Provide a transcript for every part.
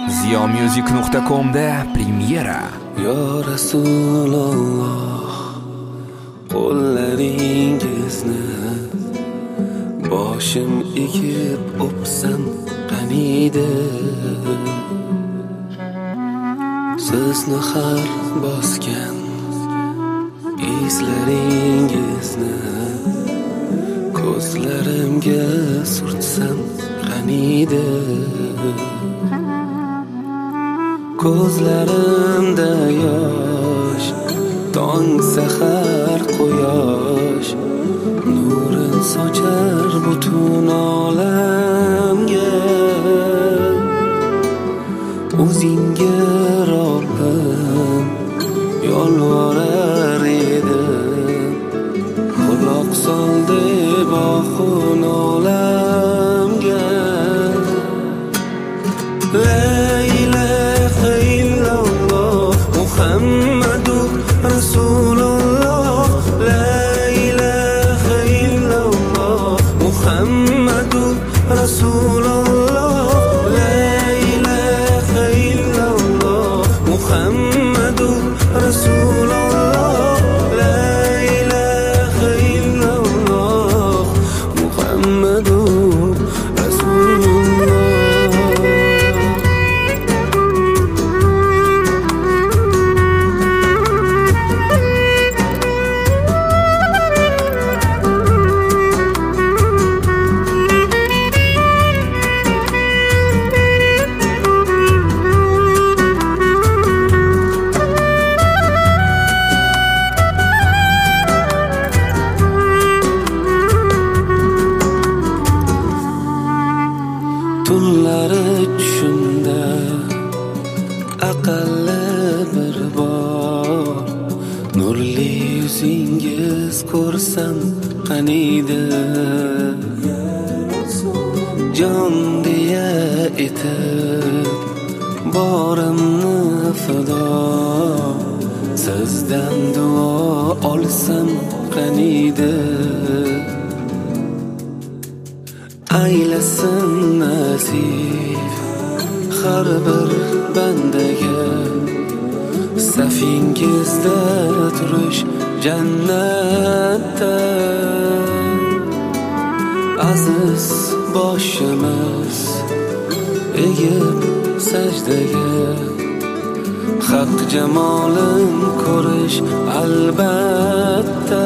ziyomusic.com'da premyera. Ya Rasululloh, qo'llaringizni boshim egib o'psam qaniydi. Sizni har bosgan izlaringizni ko'zlarimga surtsam qaniydi. Ko'zlarimda yosh, tong sahar quyosh nurin sochar butun olamga. O'zingga Robbim yolvorar edim, quloq sol deb oxun olamga. La ilaha illalloh Muhammadur Rasululloh. La ilaha illalloh Muhammadur Rasululloh. La ilaha illalloh Muhammadur Rasululloh. La ilaha illalloh Muhammadur Rasululloh. Tunlari tushimda aqalli bir bor nurli yuzingiz ko'rsam qaniydi. Jon deya etib borimni fido sizdan duo olsam qaniydi. Aylasin nasib har bir bandaga safingizda turish jannatda. Aziz boshimiz egib sajdaga haq jamolin ko'rish albatta.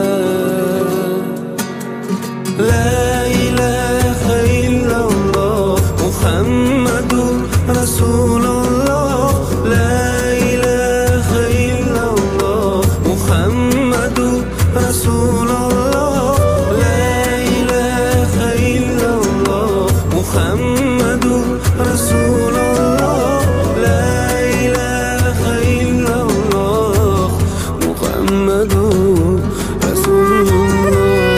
La ilaha illalloh Muhammadur Rasululloh. La ilaha illalloh Muhammadur Rasululloh. La ilaha illalloh Muhammadur Rasululloh. La ilaha illalloh Muhammadur Rasululloh.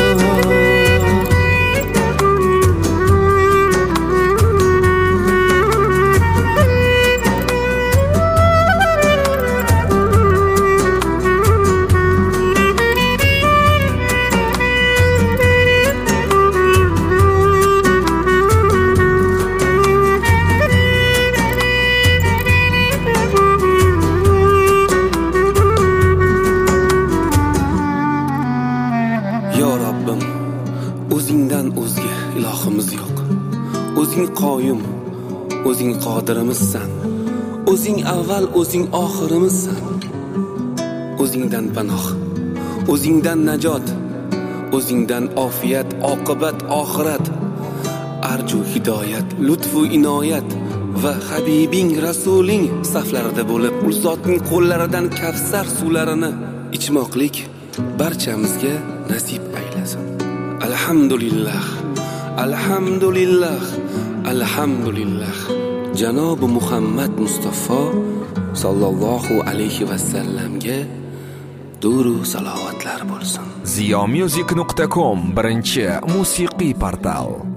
Ya Rabbim, o'zingdan o'zga ilohimiz yo'q. O'zing qoyim, o'zing qodirimizsan. O'zing avval, o'zing oxirimizsan. O'zingdan panoh, o'zingdan najot, o'zingdan ofiyat, oqibat, oxirat. Arju hidoyat, lutfu inoyat va Habibing Rasuling saflarida bo'lib, ul zotning qo'llaridan Kavsar suvlarini ichmoqlik barchamizga nasib aylasin. Alhamdulillah, alhamdulillah, alhamdulillah. Janobi Muhammad Mustafa sallallohu alayhi va sallamga duru salovatlar bo'lsin. ziyomusic.com birinchi musiqiy portal.